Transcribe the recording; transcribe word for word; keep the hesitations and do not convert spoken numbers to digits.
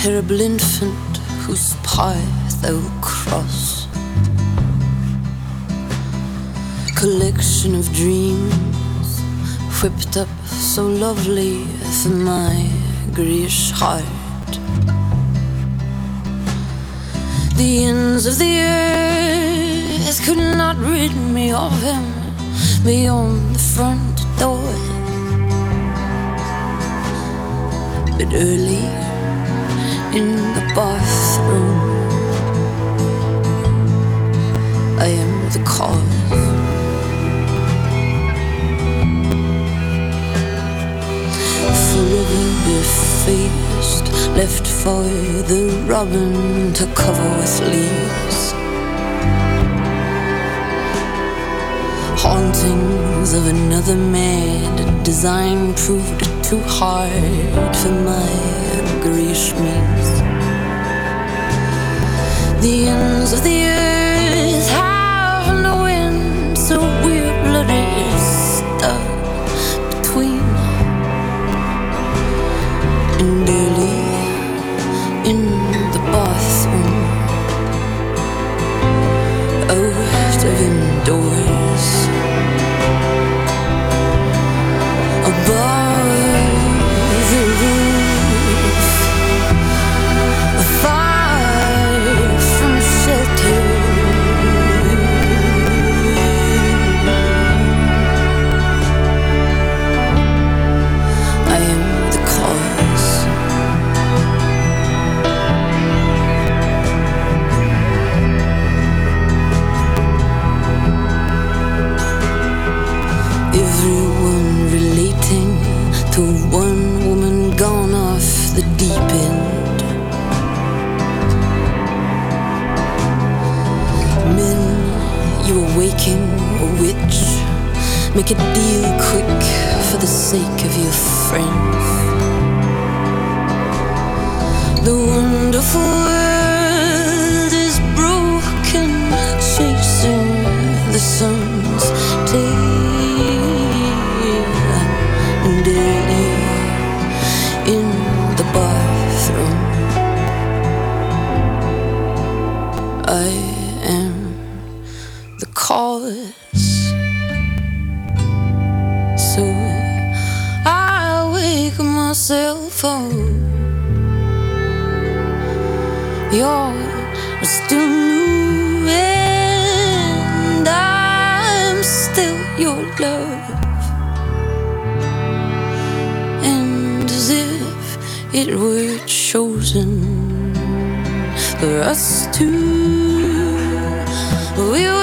terrible infant whose path thou cross. Collection of dreams whipped up so lovely for my grayish heart. The ends of the earth could not rid me of him beyond the front door. But early in the bathroom, I am the cause. Forever defaced, left for the robin to cover with leaves. Hauntings of another mad design proved too hard for my grayish means. The ends of the earth have no end, so we're bloody stuck between. And early in the bathroom, out of indoors, above the roof, far from shelter. I am the cause. Everyone relating to one woman gone off the deep end. Men, you are waking a witch. Make a deal quick for the sake of your friends. The wonderful world is broken, chasing the sun's tail. And early in the bathroom, I am the cause. So I wake myself up. You're still new and I'm still your love. And as if it were chosen for us two, we were